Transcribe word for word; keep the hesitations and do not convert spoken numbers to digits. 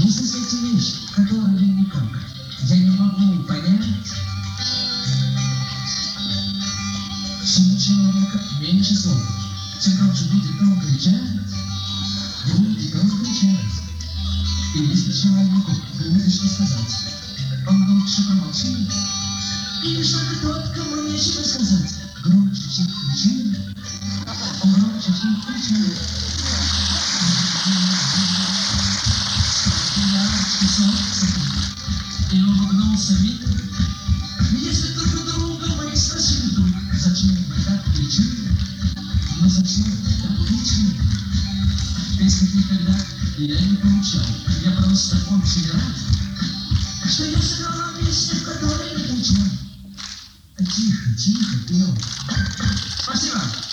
Есть на свете вещи, которые никак я не могу понять. Чем у человека меньше слов, тем громче будет он кричать, будет он кричать. И если человеку говоришь что сказать, он лучше помолчит. И лишь только тот, кому нечего сказать, громче всех кричит, он громче всех кричит. Яркий солнце, и улыбнулся миг. Если только друга мы спросили вдруг, зачем мы так кричим? Но зачем так кричим? Песни никогда я не получал, я просто очень рад, что я сыграла песню, в которой не кричал. Тихо, тихо пел. Спасибо.